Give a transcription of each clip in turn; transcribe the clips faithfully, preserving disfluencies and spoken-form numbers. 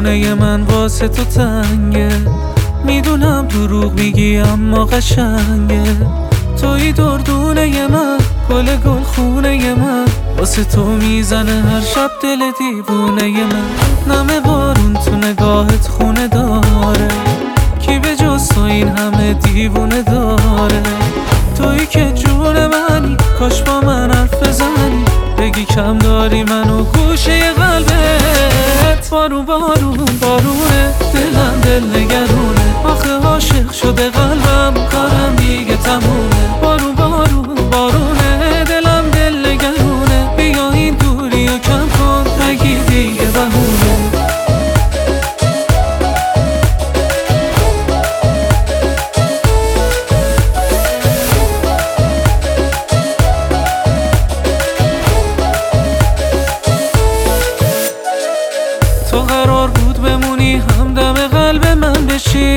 خونه من واسه تو تنگه، میدونم دروغ میگی اما قشنگه. توی دردونه من، گل گل خونه من، واسه تو میزنه هر شب دل دیوونه من. نمه بارون تو نگاهت خونه داره، کی به جز تو این همه دیوونه داره. تویی که جون منی، کاش با من حرف بزنی، بگی کم داری منو گوشه قلبت. بارون بارون بارونه، دلم دل نگرونه، آخه عاشق شده قلبم، کارم دیگه تمومه. بارون بارون بارونه، دلم دل نگرونه، بیا این دوری و کم کن، نگی دیگه بهونه. تو قرار بود بمونی همدم قلب من بشی،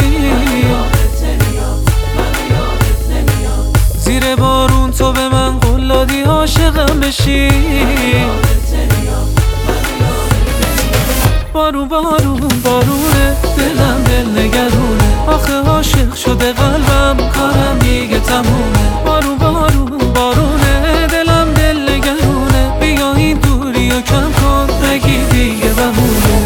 زیر بارون تو به من قول دادی عاشقم بشی. بارون بارون بارونه، دلم دل نگرونه، آخه عاشق شده قلبم، کارم دیگه تمومه. بارون بارون بارونه، دلم دل نگرونه، بیا این دوری و کم کن، نگی دیگه بهونه.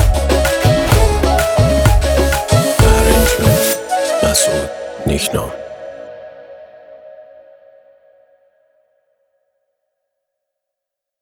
مسعود نیکنام.